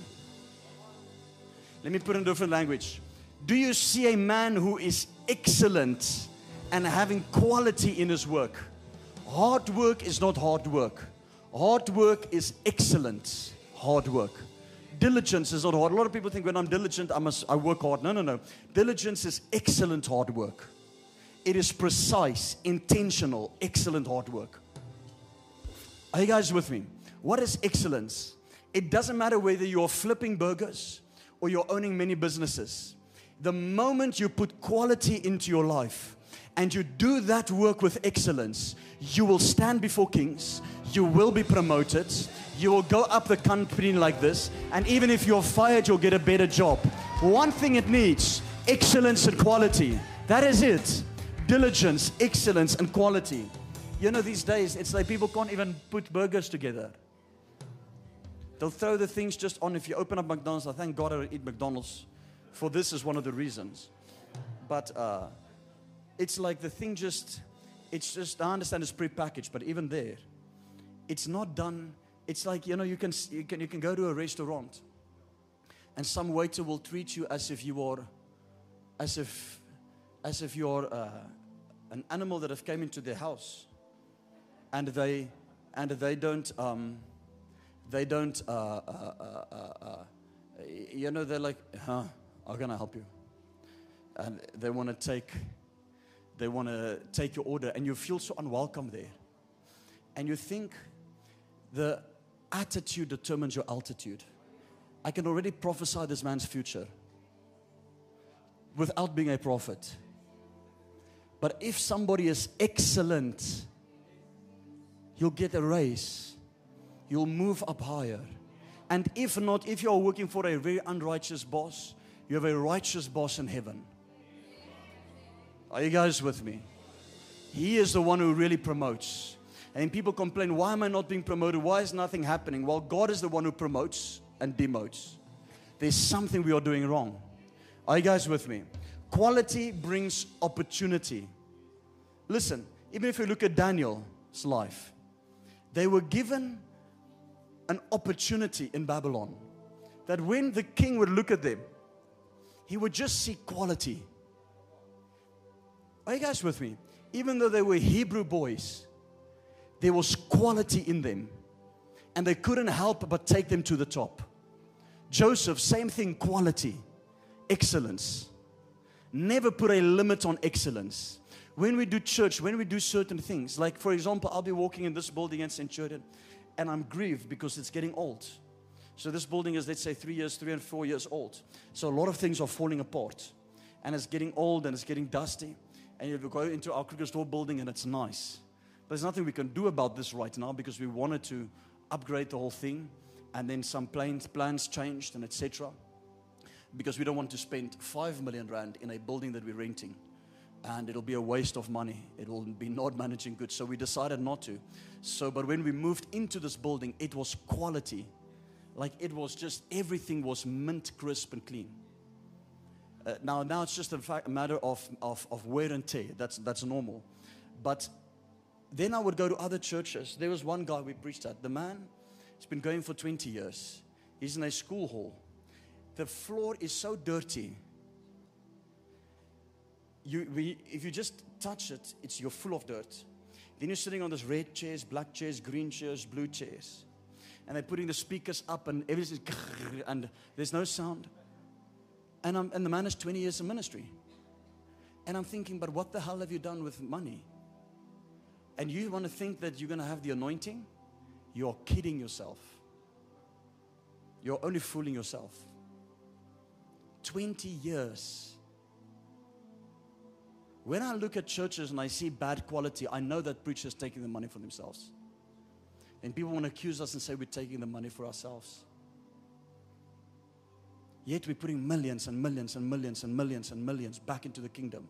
Let me put it in a different language. Do you see a man who is excellent and having quality in his work? Hard work is not hard work. Hard work is excellent hard work. Diligence is not hard. A lot of people think when I'm diligent, I must I work hard. No, no, no. Diligence is excellent hard work. It is precise, intentional, excellent hard work. Are you guys with me? What is excellence? It doesn't matter whether you're flipping burgers or you're owning many businesses. The moment you put quality into your life and you do that work with excellence, you will stand before kings, you will be promoted, you will go up the company like this, and even if you're fired, you'll get a better job. One thing it needs, excellence and quality. That is it. Diligence, excellence, and quality. You know, these days, it's like people can't even put burgers together. They'll throw the things just on. If you open up McDonald's, I thank God I eat McDonald's, for this is one of the reasons. But uh, it's like the thing just, it's just, I understand it's prepackaged, but even there, it's not done. It's like, you know, you can, you can, you can go to a restaurant and some waiter will treat you as if you are, as if, as if you're uh, an animal that have came into their house. And they, and they don't, um, they don't, uh, uh, uh, uh, uh, you know, they're like, huh, how can I help you? And they want to take, they want to take your order, and you feel so unwelcome there. And you think the attitude determines your altitude. I can already prophesy this man's future without being a prophet. But if somebody is excellent, you'll get a raise. You'll move up higher. And if not, if you're working for a very unrighteous boss, you have a righteous boss in heaven. Are you guys with me? He is the one who really promotes. And people complain, why am I not being promoted? Why is nothing happening? Well, God is the one who promotes and demotes. There's something we are doing wrong. Are you guys with me? Quality brings opportunity. Listen, even if you look at Daniel's life, they were given an opportunity in Babylon that when the king would look at them, he would just see quality. Are you guys with me? Even though they were Hebrew boys, there was quality in them. And they couldn't help but take them to the top. Joseph, same thing, quality, excellence. Never put a limit on excellence. When we do church, when we do certain things, like for example, I'll be walking in this building in Centurion, and I'm grieved because it's getting old. So this building is, let's say, three years, three and four years old. So a lot of things are falling apart. And it's getting old and it's getting dusty. And you go into our Crooked Store building and it's nice. But there's nothing we can do about this right now because we wanted to upgrade the whole thing. And then some plans, plans changed and et cetera. Because we don't want to spend five million rand in a building that we're renting. And it'll be a waste of money. It will be not managing good. So we decided not to. So, but when we moved into this building, it was quality. Like it was just, everything was mint, crisp and clean. Uh, now, now it's just a, fact, a matter of, of, of wear and tear. That's, that's normal. But then I would go to other churches. There was one guy we preached at. The man, he's been going for twenty years. He's in a school hall. The floor is so dirty. You, we, if you just touch it, it's, you're full of dirt. Then you're sitting on those red chairs, black chairs, green chairs, blue chairs. And they're putting the speakers up and everything's, and there's no sound. And, I'm, and the man has twenty years of ministry. And I'm thinking, but what the hell have you done with money? And you want to think that you're going to have the anointing? You're kidding yourself. You're only fooling yourself. twenty years. When I look at churches and I see bad quality, I know that preachers are taking the money for themselves. And people want to accuse us and say we're taking the money for ourselves. Yet we're putting millions and millions and millions and millions and millions back into the kingdom.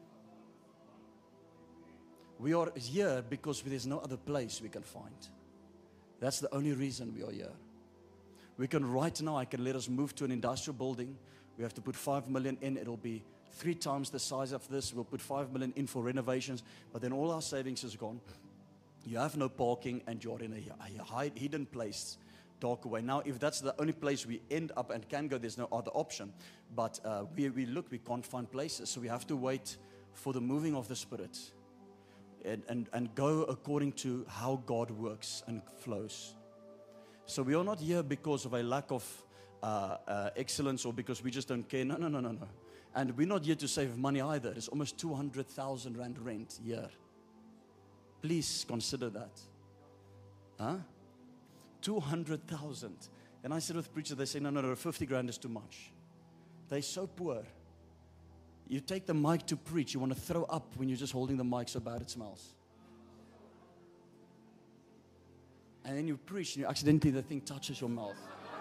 We are here because there's no other place we can find. That's the only reason we are here. We can right now, I can let us move to an industrial building. We have to put five million in. It'll be three times the size of this. We'll put five million in for renovations. But then all our savings is gone. You have no parking and you're in a, a hide, hidden place. Dark away. Now, if that's the only place we end up and can go, there's no other option. But uh, we, we look, we can't find places. So we have to wait for the moving of the Spirit and, and, and go according to how God works and flows. So we are not here because of a lack of uh, uh, excellence or because we just don't care. No, no, no, no, no. And we're not here to save money either. It's almost two hundred thousand rand rent a year. Please consider that. Huh? two hundred thousand. And I sit with preachers, they say, no, no, no, fifty grand is too much. They're so poor. You take the mic to preach, you want to throw up when you're just holding the mic so bad it smells. And then you preach, and you accidentally, the thing touches your mouth.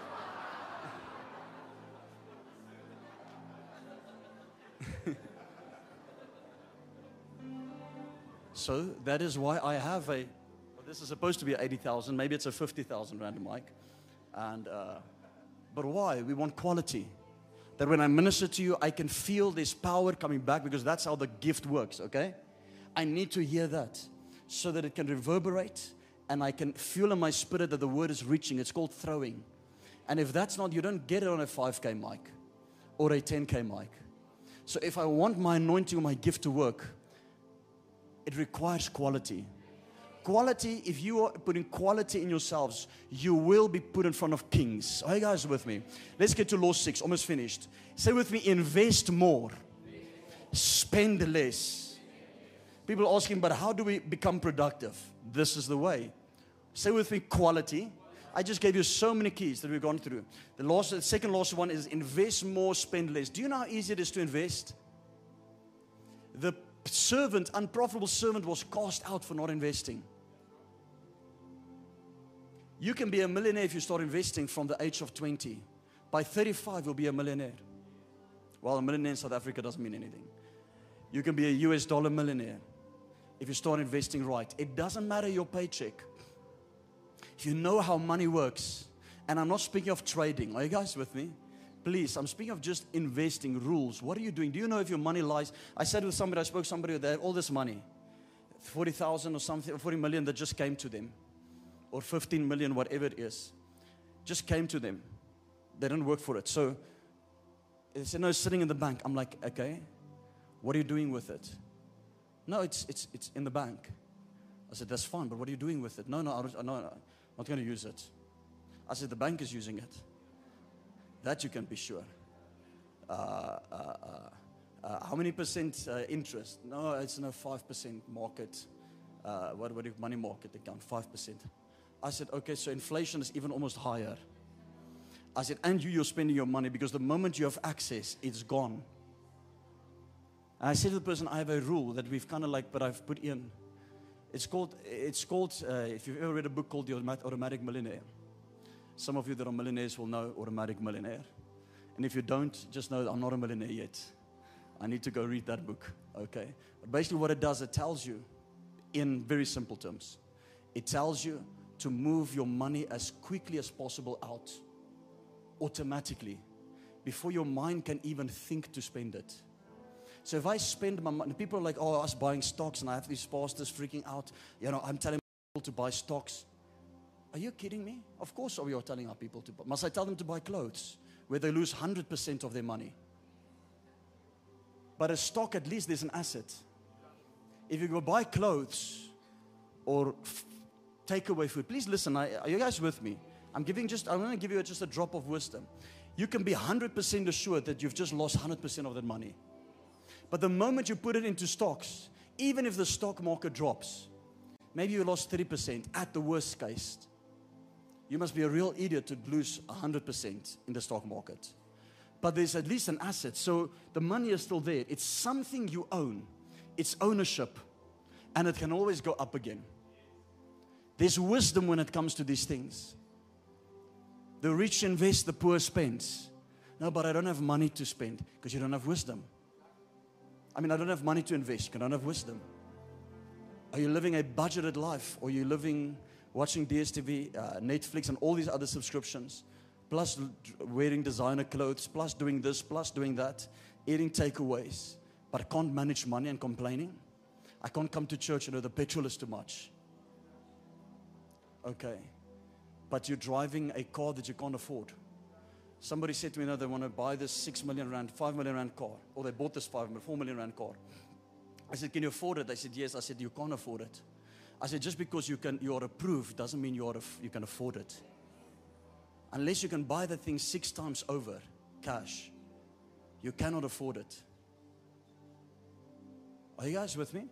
So that is why I have a, well, this is supposed to be eighty thousand, maybe it's a fifty thousand rand mic. And, uh, but why? We want quality. That when I minister to you, I can feel this power coming back because that's how the gift works, okay? I need to hear that so that it can reverberate and I can feel in my spirit that the word is reaching. It's called throwing. And if that's not, you don't get it on a five K mic or a ten K mic. So if I want my anointing or my gift to work, it requires quality. Quality, if you are putting quality in yourselves, you will be put in front of kings. Are you guys with me? Let's get to law six, almost finished. Say with me, invest more, spend less. People are asking, but how do we become productive? This is the way. Say with me, quality. I just gave you so many keys that we've gone through. The last, the second last one is invest more, spend less. Do you know how easy it is to invest? The servant, unprofitable servant, was cast out for not investing. You can be a millionaire if you start investing from the age of twenty. By thirty-five, you'll be a millionaire. Well, a millionaire in South Africa doesn't mean anything. You can be a U S dollar millionaire if you start investing right. It doesn't matter your paycheck. If you know how money works, and I'm not speaking of trading. Are you guys with me? Please, I'm speaking of just investing rules. What are you doing? Do you know if your money lies? I said with somebody, I spoke to somebody, they have all this money, forty thousand or something, forty million that just came to them, or fifteen million, whatever it is, just came to them. They didn't work for it. So they said, no, it's sitting in the bank. I'm like, okay, what are you doing with it? No, it's it's it's in the bank. I said, that's fine, but what are you doing with it? No, no, I don't, no, no, I'm not going to use it. I said, the bank is using it. That you can be sure. Uh, uh, uh, uh, how many percent uh, interest? No, it's no five percent market. Uh, what what if money market account? five percent. I said, okay, so inflation is even almost higher. I said, and you, you're spending your money because the moment you have access, it's gone. And I said to the person, I have a rule that we've kind of like, but I've put in. It's called, it's called uh, if you've ever read a book called The Automatic Millionaire. Some of you that are millionaires will know Automatic Millionaire. And if you don't, just know that I'm not a millionaire yet. I need to go read that book, okay? But basically what it does, it tells you, in very simple terms, it tells you to move your money as quickly as possible out, automatically, before your mind can even think to spend it. So if I spend my money, people are like, oh, us buying stocks, and I have these pastors freaking out. You know, I'm telling people to buy stocks. Are you kidding me? Of course we are telling our people to buy. Must I tell them to buy clothes where they lose one hundred percent of their money? But a stock, at least there's an asset. If you go buy clothes or f- take away food, please listen, I, are you guys with me? I'm giving just, I'm going to give you just a drop of wisdom. You can be one hundred percent assured that you've just lost one hundred percent of that money. But the moment you put it into stocks, even if the stock market drops, maybe you lost thirty percent at the worst case. You must be a real idiot to lose one hundred percent in the stock market. But there's at least an asset. So the money is still there. It's something you own. It's ownership. And it can always go up again. There's wisdom when it comes to these things. The rich invest, the poor spends. No, but I don't have money to spend because you don't have wisdom. I mean, I don't have money to invest because I don't have wisdom. Are you living a budgeted life, or are you living, watching D S T V, uh, Netflix, and all these other subscriptions, plus wearing designer clothes, plus doing this, plus doing that, eating takeaways, but I can't manage money and complaining? I can't come to church, you know, the petrol is too much. Okay. But you're driving a car that you can't afford. Somebody said to me, no, they want to buy this six million rand, five million rand car. Or they bought this five, four million rand car. I said, can you afford it? They said, yes. I said, you can't afford it. I said, just because you can, you are approved doesn't mean you are, you can afford it. Unless you can buy the thing six times over, cash, you cannot afford it. Are you guys with me?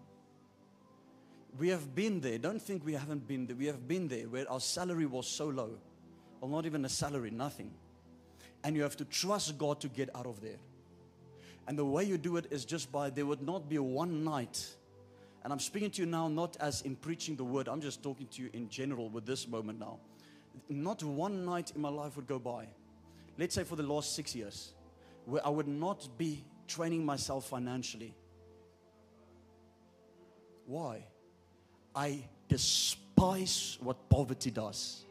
We have been there. Don't think we haven't been there. We have been there where our salary was so low. Well, not even a salary, nothing. And you have to trust God to get out of there. And the way you do it is just by, there would not be one night. And I'm speaking to you now not as in preaching the word. I'm just talking to you in general with this moment now. Not one night in my life would go by, let's say for the last six years, where I would not be training myself financially. Why? I despise what poverty does.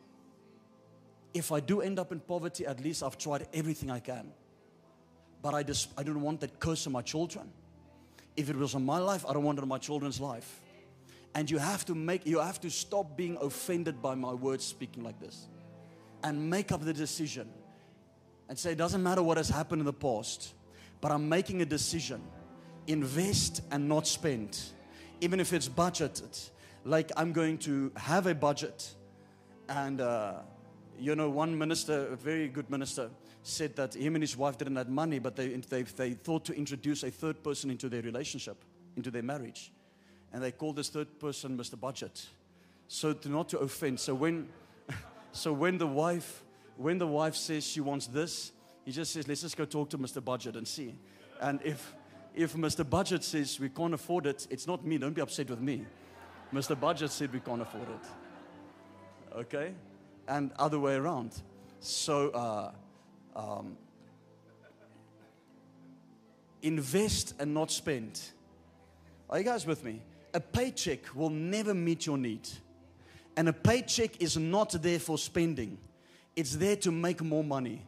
If I do end up in poverty, at least I've tried everything I can. But I just, I don't want that curse on my children. If it was on my life, I don't want it on my children's life. And you have to make, you have to stop being offended by my words speaking like this. And make up the decision. And say, it doesn't matter what has happened in the past, but I'm making a decision. Invest and not spend. Even if it's budgeted. Like I'm going to have a budget. And, uh, you know, one minister, a very good minister, said that him and his wife didn't have money, but they, they, they thought to introduce a third person into their relationship, into their marriage. And they called this third person Mister Budget. So to not to offend. So when, so when the wife, when the wife says she wants this, he just says, let's just go talk to Mister Budget and see. And if, if Mister Budget says we can't afford it, it's not me. Don't be upset with me. Mister Budget said we can't afford it. Okay? And other way around. So, uh, um, Invest and not spend. Are you guys with me? A paycheck will never meet your need. And a paycheck is not there for spending. It's there to make more money.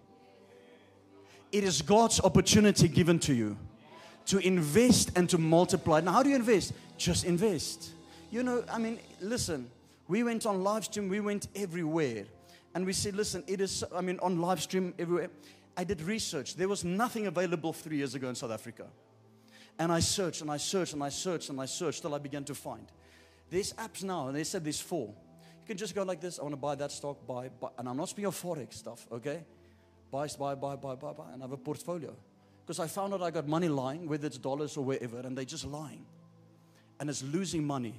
It is God's opportunity given to you to invest and to multiply. Now, how do you invest? Just invest. You know, I mean, listen, we went on live stream, we went everywhere. And we said, listen, it is, I mean, on live stream everywhere. I did research. There was nothing available three years ago in South Africa. And I searched and I searched and I searched and I searched till I began to find. There's apps now, and they said there's four. You can just go like this. I want to buy that stock, buy, buy. And I'm not speaking of Forex stuff, okay? Buy, buy, buy, buy, buy, buy, and have a portfolio. Because I found out I got money lying, whether it's dollars or wherever, and they're just lying. And it's losing money.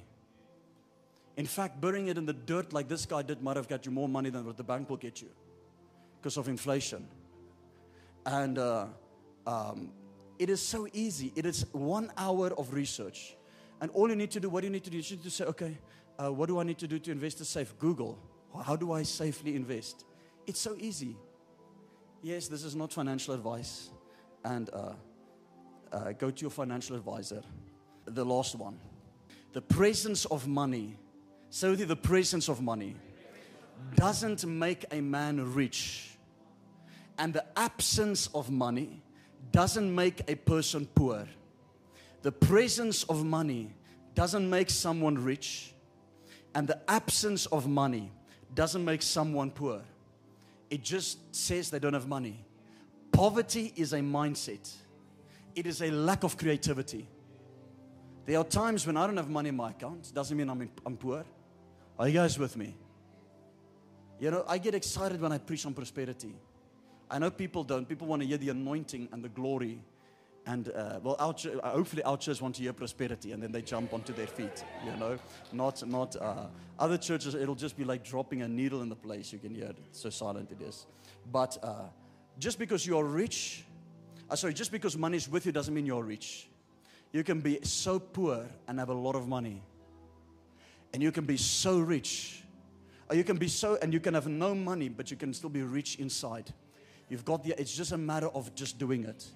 In fact, burying it in the dirt like this guy did might have got you more money than what the bank will get you. Because of inflation. And uh, um, it is so easy. It is one hour of research. And all you need to do, what do you need to do? You need to say, okay, uh, what do I need to do to invest to safe? Google. How do I safely invest? It's so easy. Yes, this is not financial advice. And uh, uh, go to your financial advisor. The last one. The presence of money. Say with you, the presence of money doesn't make a man rich. And the absence of money doesn't make a person poor. The presence of money doesn't make someone rich. And the absence of money doesn't make someone poor. It just says they don't have money. Poverty is a mindset. It is a lack of creativity. There are times when I don't have money in my account. Doesn't mean I'm, in, I'm poor. Are you guys with me? You know, I get excited when I preach on prosperity. I know people don't. People want to hear the anointing and the glory. And, uh, well, our ch- hopefully our church want to hear prosperity. And then they jump onto their feet, you know. Not, not uh, other churches, it'll just be like dropping a needle in the place. You can hear it. So silent it is. But uh, just because you are rich, uh, sorry, just because money is with you doesn't mean you're rich. You can be so poor and have a lot of money. And you can be so rich. Or you can be so, and you can have no money, but you can still be rich inside. You've got the, it's just a matter of just doing it.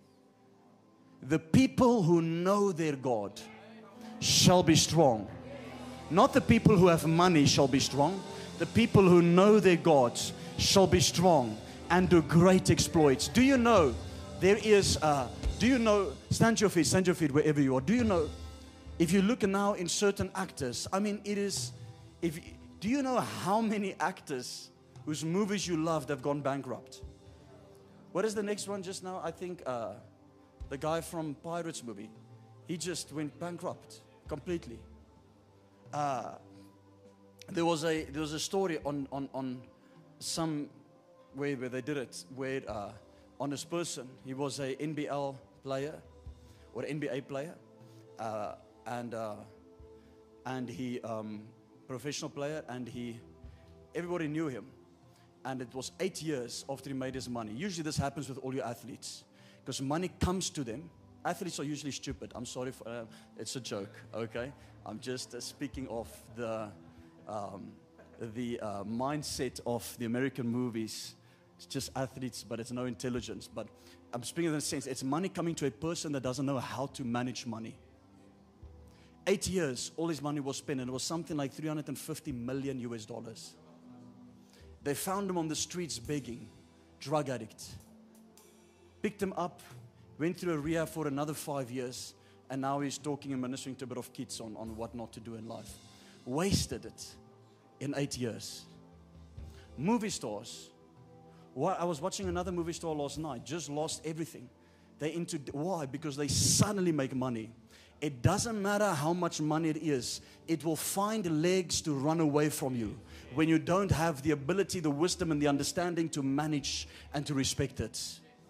The people who know their God shall be strong. Not the people who have money shall be strong. The people who know their God shall be strong and do great exploits. Do you know there is, uh, do you know, stand your feet, stand your feet wherever you are. Do you know, if you look now in certain actors, I mean, it is, if do you know how many actors whose movies you loved have gone bankrupt? What is the next one just now? I think uh, the guy from Pirates movie, he just went bankrupt completely. Uh, there was a there was a story on on on some way where they did it, where uh, on this person, he was a N B L player or N B A player, uh, and uh, and he um, professional player, and he everybody knew him. And it was eight years after he made his money. Usually this happens with all your athletes. Because money comes to them. Athletes are usually stupid. I'm sorry, for, uh, it's a joke, okay? I'm just uh, speaking of the, um, the uh, mindset of the American movies. It's just athletes, but it's no intelligence. But I'm speaking in the sense, it's money coming to a person that doesn't know how to manage money. Eight years, all his money was spent, and it was something like three hundred fifty million U S dollars. They found him on the streets begging, drug addict. Picked him up, went through a rehab for another five years, and now he's talking and ministering to a bit of kids on, on what not to do in life. Wasted it in eight years. Movie stars. Well, I was watching another movie star last night, just lost everything. They into why? Because they suddenly make money. It doesn't matter how much money it is. It will find legs to run away from you when you don't have the ability, the wisdom, and the understanding to manage and to respect it.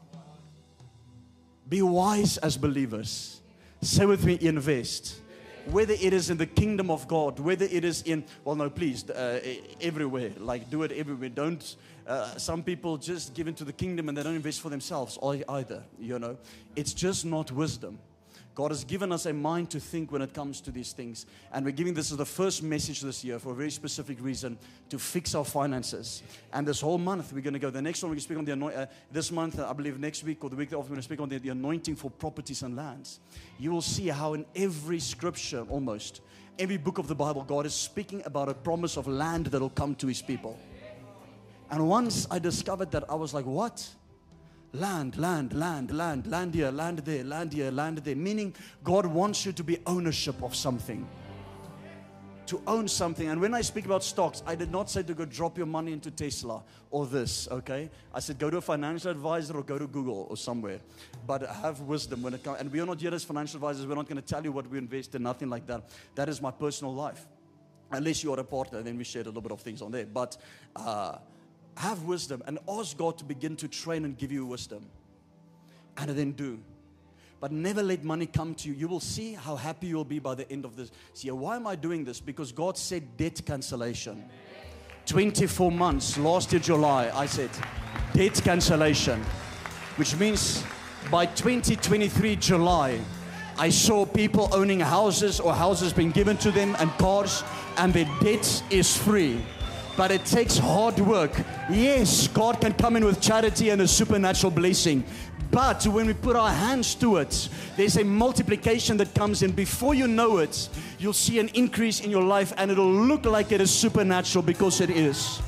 Be wise as believers. Say with me, invest. Whether it is in the kingdom of God, whether it is in, well, no, please, uh, everywhere. Like, do it everywhere. Don't, uh, some people just give into the kingdom and they don't invest for themselves either, you know. It's just not wisdom. God has given us a mind to think when it comes to these things. And we're giving this as the first message this year for a very specific reason, to fix our finances. And this whole month, we're going to go. The next one, we're going to speak on the anointing. Uh, this month, I believe next week or the week after, we're going to speak on the, the anointing for properties and lands. You will see how in every scripture, almost, every book of the Bible, God is speaking about a promise of land that will come to His people. And once I discovered that, I was like, what? Land, land, land, land, land here, land there, land here, land there. Meaning God wants you to be ownership of something. To own something. And when I speak about stocks, I did not say to go drop your money into Tesla or this, okay? I said go to a financial advisor or go to Google or somewhere. But have wisdom when it comes. And we are not here as financial advisors. We're not going to tell you what we invest in, nothing like that. That is my personal life. Unless you are a partner, then we share a little bit of things on there. But uh, have wisdom and ask God to begin to train and give you wisdom. And then do. But never let money come to you. You will see how happy you'll be by the end of this year. Why am I doing this? Because God said debt cancellation. twenty-four months, last year July, I said debt cancellation. Which means by twenty twenty-three July, I saw people owning houses or houses being given to them and cars, and their debt is free. But it takes hard work. Yes, God can come in with charity and a supernatural blessing. But when we put our hands to it, there's a multiplication that comes in. Before you know it, you'll see an increase in your life, and it'll look like it is supernatural, because it is.